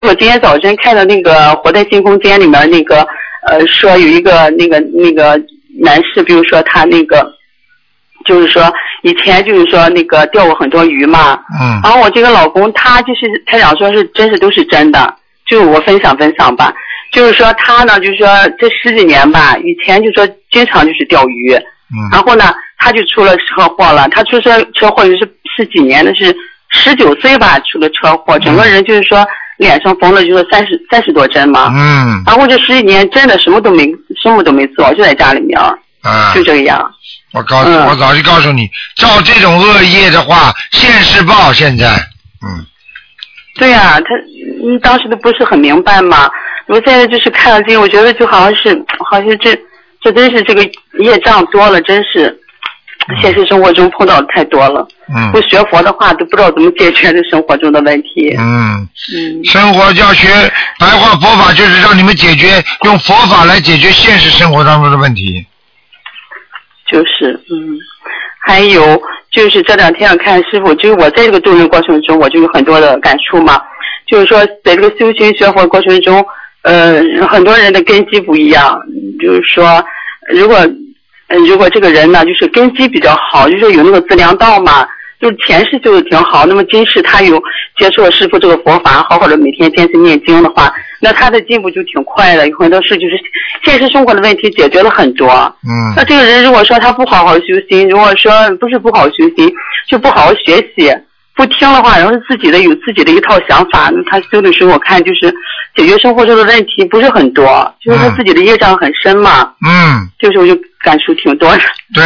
我今天早晨看到那个活在新空间里面那个说有一个那个男士，比如说他那个就是说以前就是说那个钓过很多鱼嘛，然后我这个老公他就是他想说是真是都是真的，就我分享吧，就是说他呢就是说这10几年吧，以前就说经常就是钓鱼，然后呢他就出了车祸了，他出车祸就是几年的是19岁吧出了车祸，整个人就是说脸上缝了就是30多针嘛，然后这10几年真的什么都没做，就在家里面，就这个样。 我早就告诉你，照这种恶业的话，现世报现在， 对呀，你当时都不是很明白嘛，我现在就是看了这个，我觉得就好像这真是这个业障多了，真是现实生活中碰到的太多了。不学佛的话，都不知道怎么解决这生活中的问题。 生活要学白话佛法，就是让你们用佛法来解决现实生活当中的问题。就是还有就是这2天我看师父，就是我在这个度人过程中，我就有很多的感触嘛。就是说，在这个修行学佛过程中，很多人的根基不一样。就是说，如果这个人呢，就是根基比较好，就是有那个资粮道嘛，就是前世修的挺好，那么今世他有接触了师父这个佛法，好好的每天坚持念经的话，那他的进步就挺快的，有很多事就是现实生活的问题解决了很多。那这个人如果说他不好好修心，如果说不是不好好修心，就不好好学习，不听的话，然后有自己的一套想法，那他修的时候我看就是解决生活中的问题不是很多，就是他自己的业障很深嘛。就是我就感触挺多的。 对。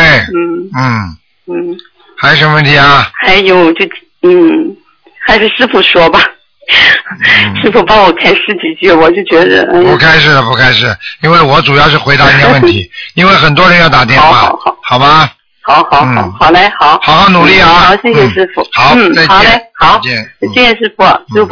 还有什么问题啊？ 还有还是师父说吧。师父帮我开示几句，我就觉得不开示了，因为我主要是回答你的问题，因为很多人要打电话，好吧？ 好嘞，好好努力啊！ 好，谢谢师父。 好，再见。 好嘞，好，再见师父。